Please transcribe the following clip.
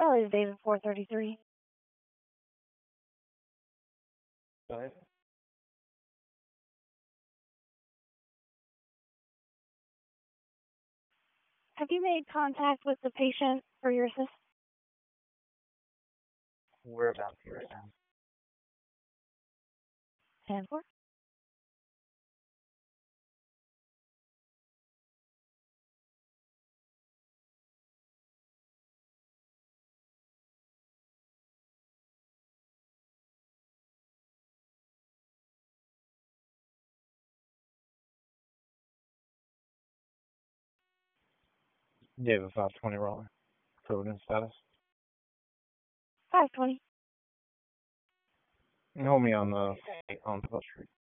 Riley's David 433. Go ahead. Have you made contact with the patient for your assist? Whereabouts here right now? 10-4. David 520 Raleigh. Providence status. 520. Hold me on the Street.